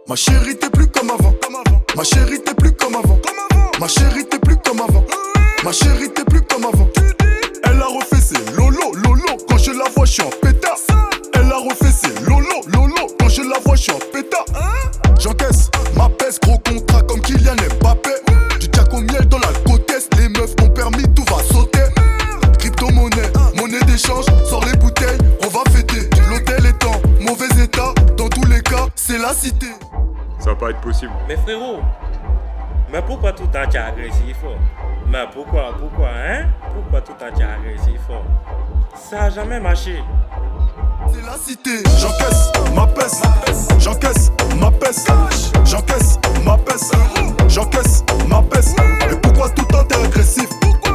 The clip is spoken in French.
Ma chérie t'es plus comme avant. Ma chérie t'es plus comme avant. Ma chérie t'es plus comme avant. Ma chérie t'es plus comme avant. Elle a refait ses lolo lolo. Quand je la vois je suis en pétard. Elle a refait ses lolo lolo. Quand je la vois je suis en pétard. J'encaisse ma peste, gros contrat comme Kylian Mbappé. Du jack au miel dans la côtesse. Les meufs ont permis, tout va sauter. Crypto-monnaie, monnaie d'échange. Sors les bouteilles, on va fêter. L'hôtel est en mauvais état. Dans tous les cas, c'est la cité. Ça va pas être possible. Mais frérot, mais pourquoi tout le temps tu es agressif? Mais pourquoi, hein? Pourquoi tout le temps tu es agressif? Ça a jamais marché. C'est la cité. J'encaisse ma peste. J'encaisse ma peste. J'encaisse ma peste. J'encaisse ma peste. Et pourquoi tout le temps t'es agressif?